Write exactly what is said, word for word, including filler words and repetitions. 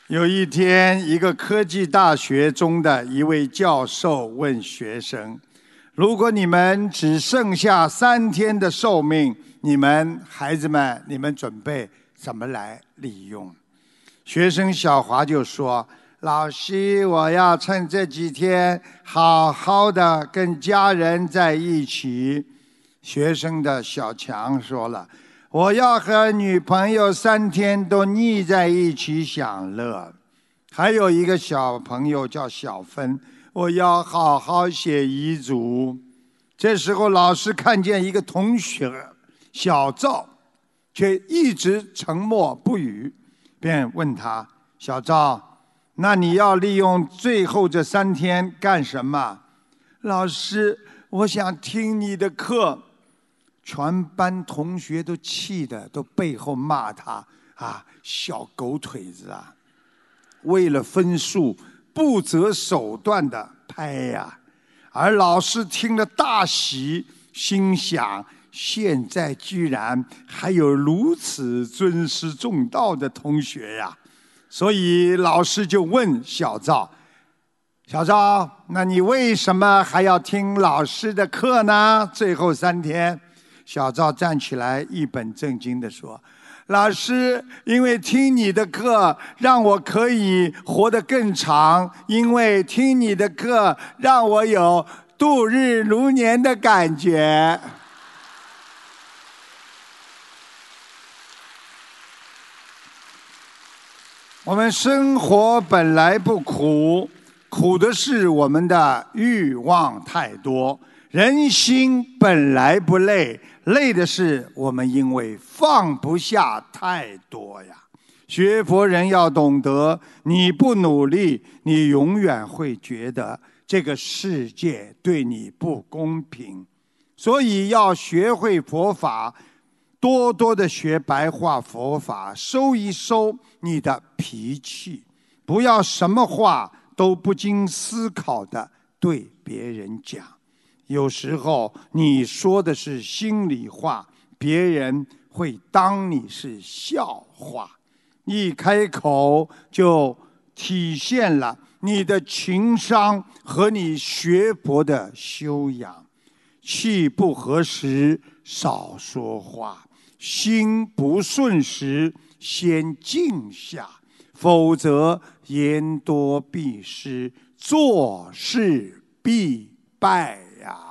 有一天，一个科技大学中的一位教授问学生：“如果你们只剩下三天的寿命，你们孩子们，你们准备怎么来利用？”学生小华就说：“老师，我要趁这几天好好的跟家人在一起。”学生的小强说了：“我要和女朋友三天都腻在一起享乐。”还有一个小朋友叫小芬，我要好好写遗嘱。这时候老师看见一个同学小赵却一直沉默不语，便问他：“小赵，那你要利用最后这三天干什么？”“老师，我想听你的课。”全班同学都气得都背后骂他：“啊，小狗腿子啊！为了分数不择手段的拍呀！”而老师听了大喜，心想：现在居然还有如此尊师重道的同学呀！所以老师就问小赵：“小赵，那你为什么还要听老师的课呢？最后三天？”小赵站起来，一本正经地说：“老师，因为听你的课，让我可以活得更长；因为听你的课，让我有度日如年的感觉。”我们生活本来不苦，苦的是我们的欲望太多；人心本来不累，累的是我们因为放不下太多呀。学佛人要懂得，你不努力，你永远会觉得这个世界对你不公平。所以要学会佛法，多多的学白话佛法，收一收你的脾气，不要什么话都不经思考的对别人讲。有时候你说的是心里话，别人会当你是笑话。一开口就体现了你的情商和你学佛的修养。气不合时少说话，心不顺时先静下，否则言多必失，做事必败呀。